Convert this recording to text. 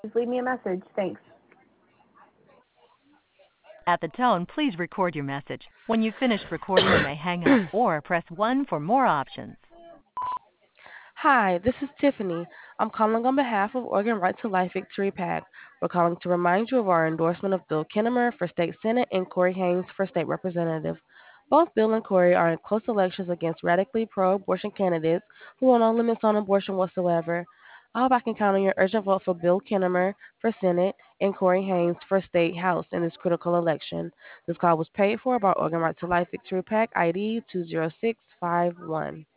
Just leave me a message. Thanks. At the tone, please record your message. When you've finished recording, you may hang up or press 1 for more options. Hi, this is Tiffany. I'm calling on behalf of Oregon Right to Life Victory PAC. We're calling to remind you of our endorsement of Bill Kinnemer for State Senate and Corey Haynes for State Representative. Both Bill and Corey are in close elections against radically pro-abortion candidates who want no limits on abortion whatsoever. I hope I can count on your urgent vote for Bill Kinnemer for Senate and Corey Haynes for State House in this critical election. This call was paid for by Oregon Right to Life Victory PAC ID 20651.